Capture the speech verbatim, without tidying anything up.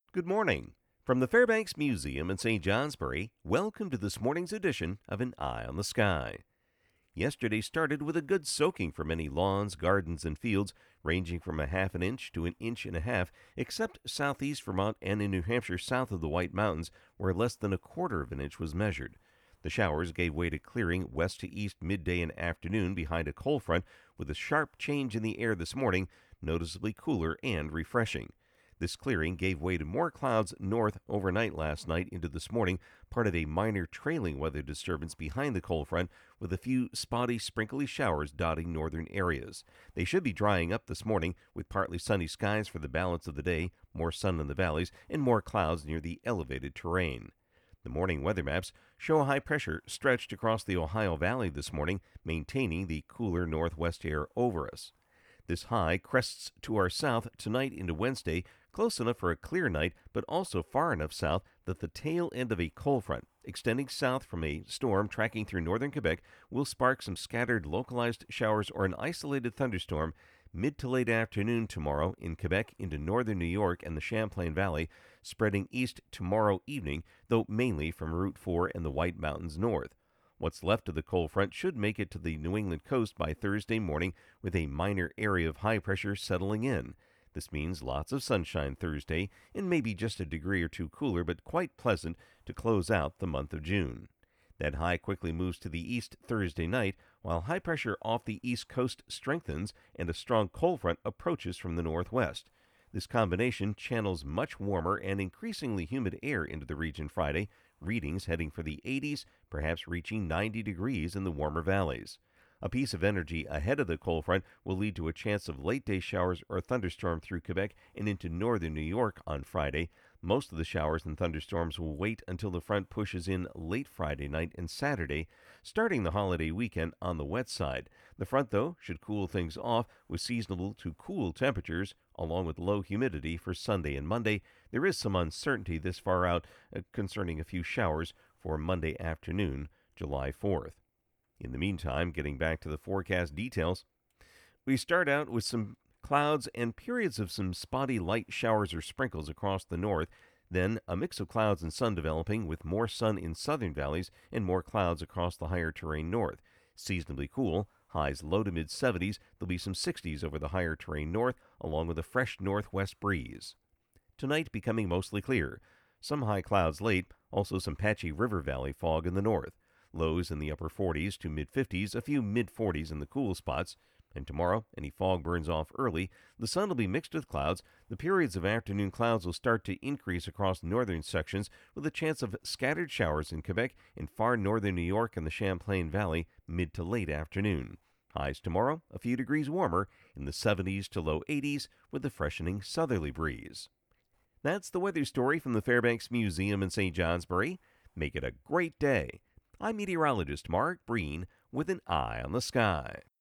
Good morning. From the Fairbanks Museum in Saint Johnsbury, welcome to this morning's edition of An Eye on the Sky. Yesterday started with a good soaking for many lawns, gardens, and fields, ranging from a half an inch to an inch and a half, except southeast Vermont and in New Hampshire south of the White Mountains, where less than a quarter of an inch was measured. The showers gave way to clearing west to east midday and afternoon behind a cold front, with a sharp change in the air this morning, noticeably cooler and refreshing. This clearing gave way to more clouds north overnight last night into this morning, part of a minor trailing weather disturbance behind the cold front, with a few spotty, sprinkly showers dotting northern areas. They should be drying up this morning, with partly sunny skies for the balance of the day, more sun in the valleys, and more clouds near the elevated terrain. The morning weather maps show high pressure stretched across the Ohio Valley this morning, maintaining the cooler northwest air over us. This high crests to our south tonight into Wednesday, close enough for a clear night, but also far enough south that the tail end of a cold front, extending south from a storm tracking through northern Quebec, will spark some scattered localized showers or an isolated thunderstorm mid to late afternoon tomorrow in Quebec into northern New York and the Champlain Valley, spreading east tomorrow evening, though mainly from Route four and the White Mountains north. What's left of the cold front should make it to the New England coast by Thursday morning with a minor area of high pressure settling in. This means lots of sunshine Thursday and maybe just a degree or two cooler, but quite pleasant to close out the month of June. That high quickly moves to the east Thursday night, while high pressure off the east coast strengthens and a strong cold front approaches from the northwest. This combination channels much warmer and increasingly humid air into the region Friday, readings heading for the eighties, perhaps reaching ninety degrees in the warmer valleys. A piece of energy ahead of the cold front will lead to a chance of late-day showers or thunderstorm through Quebec and into northern New York on Friday. Most of the showers and thunderstorms will wait until the front pushes in late Friday night and Saturday, starting the holiday weekend on the wet side. The front, though, should cool things off with seasonable to cool temperatures, along with low humidity for Sunday and Monday. There is some uncertainty this far out uh, concerning a few showers for Monday afternoon, July fourth. In the meantime, getting back to the forecast details, we start out with some clouds and periods of some spotty light showers or sprinkles across the north, then a mix of clouds and sun developing with more sun in southern valleys and more clouds across the higher terrain north. Seasonably cool, highs low to mid seventies, there'll be some sixties over the higher terrain north, along with a fresh northwest breeze. Tonight becoming mostly clear. Some high clouds late, also some patchy river valley fog in the north. Lows in the upper forties to mid fifties, a few mid forties in the cool spots. And tomorrow, any fog burns off early. The sun will be mixed with clouds. The periods of afternoon clouds will start to increase across northern sections, with a chance of scattered showers in Quebec and far northern New York and the Champlain Valley mid to late afternoon. Highs tomorrow, a few degrees warmer, in the seventies to low eighties, with a freshening southerly breeze. That's the weather story from the Fairbanks Museum in Saint Johnsbury. Make it a great day. I'm meteorologist Mark Breen with An Eye on the Sky.